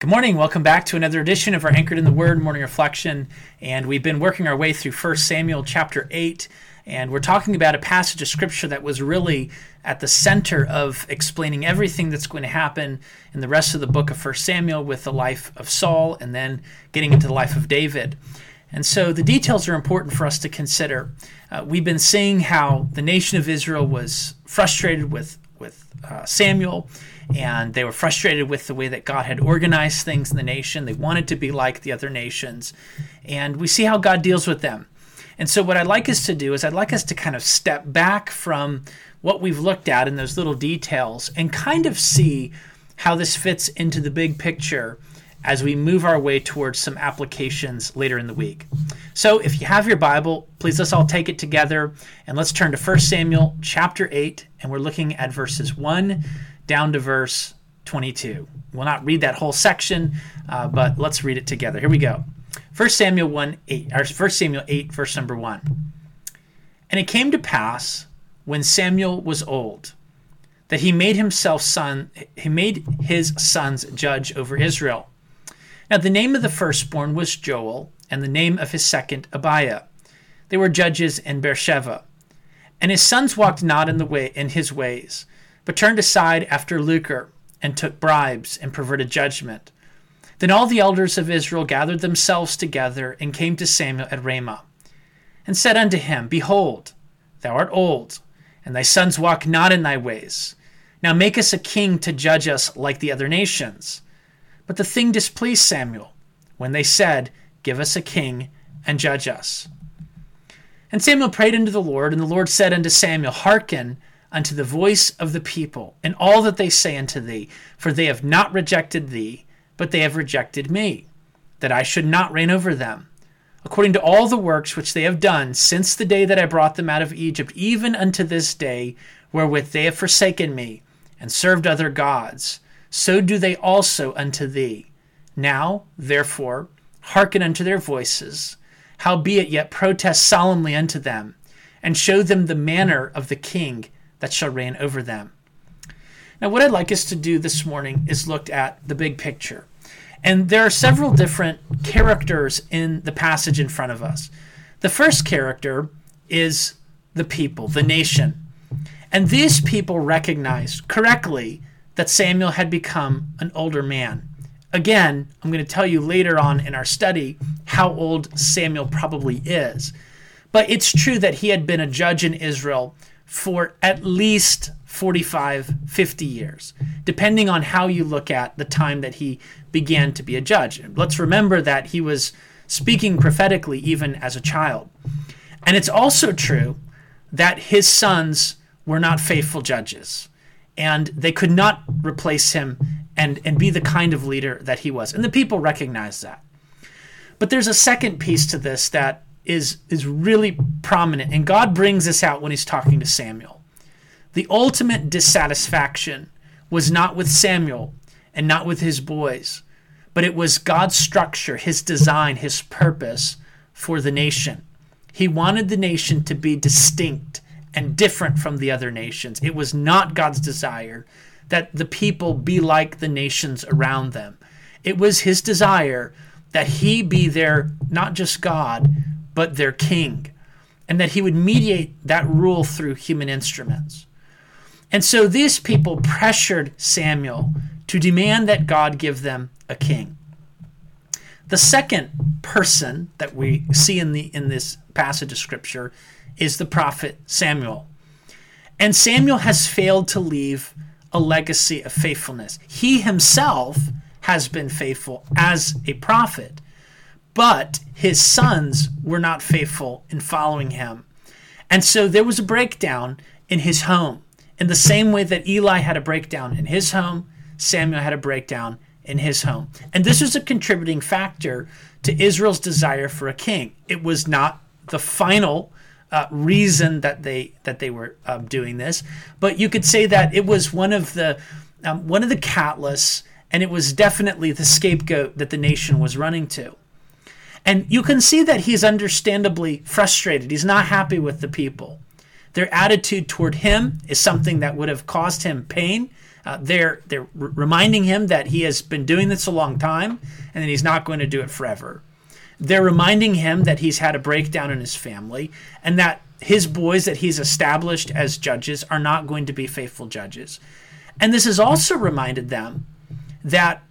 Good morning. Welcome back to another edition of our Anchored in the Word morning reflection. And we've been working our way through 1 Samuel chapter 8. And we're talking about a passage of Scripture that was really at the center of explaining everything that's going to happen in the rest of the book of 1 Samuel with the life of Saul and then getting into the life of David. And so the details are important for us to consider. We've been seeing how the nation of Israel was frustrated with Samuel, and they were frustrated with the way that God had organized things in the nation. They wanted to be like the other nations, and we see how God deals with them. And so what I'd like us to do is I'd like us to kind of step back from what we've looked at in those little details and kind of see how this fits into the big picture as we move our way towards some applications later in the week. So if you have your Bible, please let's all take it together and let's turn to 1 Samuel chapter 8, and we're looking at verses 1 down to verse 22. We'll not read that whole section, but let's read it together. Here we go. 1 Samuel 8, verse number 1. And it came to pass when Samuel was old that he made his sons judge over Israel. Now the name of the firstborn was Joel, and the name of his second Abiah. They were judges in Beersheba. And his sons walked not in his ways, but turned aside after lucre, and took bribes, and perverted judgment. Then all the elders of Israel gathered themselves together, and came to Samuel at Ramah, and said unto him, Behold, thou art old, and thy sons walk not in thy ways. Now make us a king to judge us like the other nations. But the thing displeased Samuel, when they said, Give us a king, and judge us. And Samuel prayed unto the Lord, and the Lord said unto Samuel, Hearken unto the voice of the people, and all that they say unto thee, for they have not rejected thee, but they have rejected me, that I should not reign over them, according to all the works which they have done since the day that I brought them out of Egypt, even unto this day, wherewith they have forsaken me, and served other gods, so do they also unto thee. Now, therefore, hearken unto their voices, howbeit yet protest solemnly unto them, and show them the manner of the king that shall reign over them. Now, what I'd like us to do this morning is look at the big picture. And there are several different characters in the passage in front of us. The first character is the people, the nation. And these people recognized correctly that Samuel had become an older man. Again, I'm going to tell you later on in our study how old Samuel probably is. But it's true that he had been a judge in Israel for at least 45, 50 years, depending on how you look at the time that he began to be a judge. Let's remember that he was speaking prophetically even as a child. And it's also true that his sons were not faithful judges, and they could not replace him and be the kind of leader that he was. And the people recognized that. But there's a second piece to this that is really prominent, and God brings this out when he's talking to Samuel. The ultimate dissatisfaction was not with Samuel and not with his boys, but it was God's structure, his design, his purpose for the nation. He wanted the nation to be distinct and different from the other nations. It was not God's desire that the people be like the nations around them. It was his desire that he be their, not just God, but their king, and that he would mediate that rule through human instruments. And so these people pressured Samuel to demand that God give them a king. The second person that we see in this passage of Scripture is the prophet Samuel. And Samuel has failed to leave a legacy of faithfulness. He himself has been faithful as a prophet, but his sons were not faithful in following him. And so there was a breakdown in his home. In the same way that Eli had a breakdown in his home, Samuel had a breakdown in his home. And this was a contributing factor to Israel's desire for a king. It was not the final reason that they were doing this, but you could say that it was one of the catalysts, and it was definitely the scapegoat that the nation was running to. And you can see that he's understandably frustrated. He's not happy with the people. Their attitude toward him is something that would have caused him pain, They're reminding him that he has been doing this a long time and that he's not going to do it forever. They're reminding him that he's had a breakdown in his family and that his boys that he's established as judges are not going to be faithful judges. And this has also reminded him that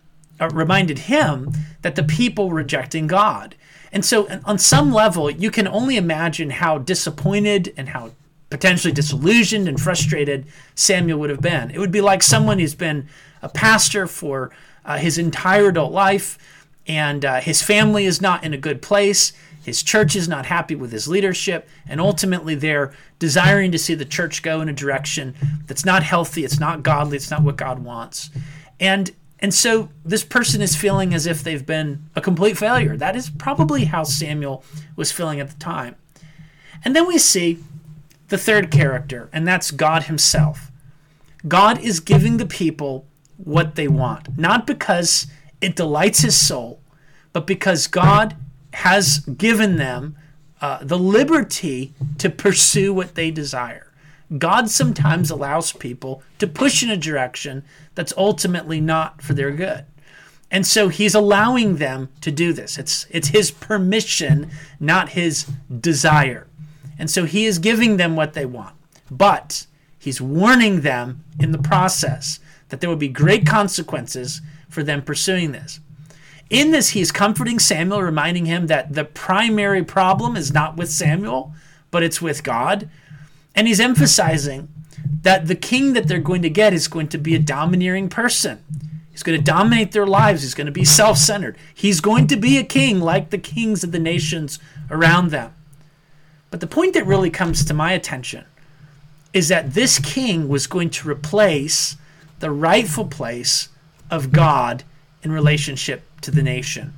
the people were rejecting God. And so on some level, you can only imagine how disappointed and how potentially disillusioned and frustrated Samuel would have been. It would be like someone who's been a pastor for his entire adult life, and his family is not in a good place. His church is not happy with his leadership, and ultimately they're desiring to see the church go in a direction that's not healthy, it's not godly, it's not what God wants. And so this person is feeling as if they've been a complete failure. That is probably how Samuel was feeling at the time. And then we see the third character, and that's God himself. God is giving the people what they want, not because it delights his soul, but because God has given them the liberty to pursue what they desire. God sometimes allows people to push in a direction that's ultimately not for their good. And so he's allowing them to do this. It's his permission, not his desire. And so he is giving them what they want. But he's warning them in the process that there will be great consequences for them pursuing this. In this, he's comforting Samuel, reminding him that the primary problem is not with Samuel, but it's with God. And he's emphasizing that the king that they're going to get is going to be a domineering person. He's going to dominate their lives. He's going to be self-centered. He's going to be a king like the kings of the nations around them. But the point that really comes to my attention is that this king was going to replace the rightful place of God in relationship to the nation.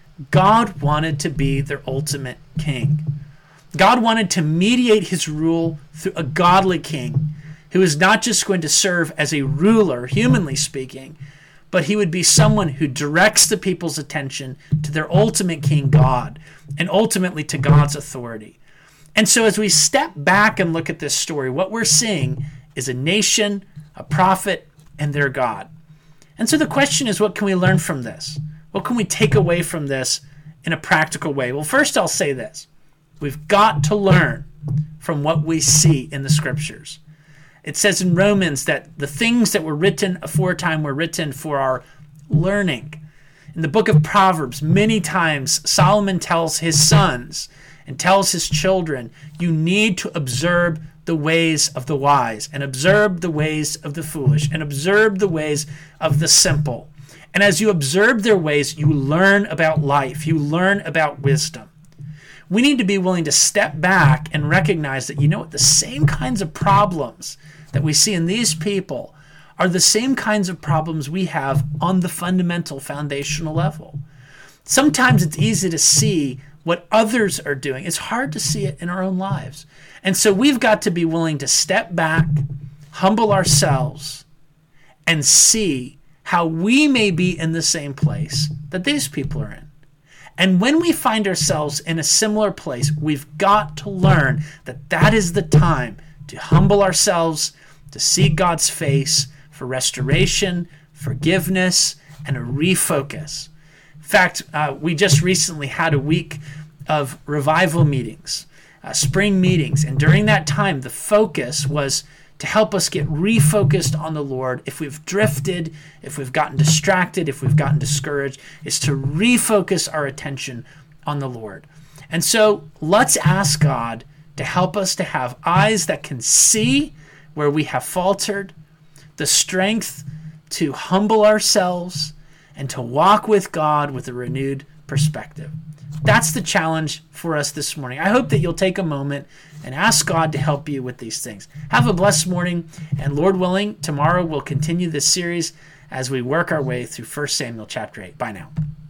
God wanted to be their ultimate king. God wanted to mediate his rule through a godly king who is not just going to serve as a ruler, humanly speaking, but he would be someone who directs the people's attention to their ultimate king, God, and ultimately to God's authority. And so as we step back and look at this story, what we're seeing is a nation, a prophet, and their God. And so the question is, what can we learn from this? What can we take away from this in a practical way? Well, first I'll say this. We've got to learn from what we see in the scriptures. It says in Romans that the things that were written aforetime were written for our learning. In the book of Proverbs, many times Solomon tells his sons and tells his children, you need to observe the ways of the wise and observe the ways of the foolish and observe the ways of the simple. And as you observe their ways, you learn about life. You learn about wisdom. We need to be willing to step back and recognize that, the same kinds of problems that we see in these people are the same kinds of problems we have on the fundamental foundational level. Sometimes it's easy to see what others are doing. It's hard to see it in our own lives. And so we've got to be willing to step back, humble ourselves, and see how we may be in the same place that these people are in. And when we find ourselves in a similar place, we've got to learn that that is the time to humble ourselves, to seek God's face for restoration, forgiveness, and a refocus. In fact, we just recently had a week of revival meetings, spring meetings, and during that time, the focus was to help us get refocused on the Lord. If we've drifted, if we've gotten distracted, if we've gotten discouraged, is to refocus our attention on the Lord. And so let's ask God to help us to have eyes that can see where we have faltered, the strength to humble ourselves, and to walk with God with a renewed perspective. That's the challenge for us this morning. I hope that you'll take a moment and ask God to help you with these things. Have a blessed morning, and Lord willing, tomorrow we'll continue this series as we work our way through 1 Samuel chapter 8. Bye now.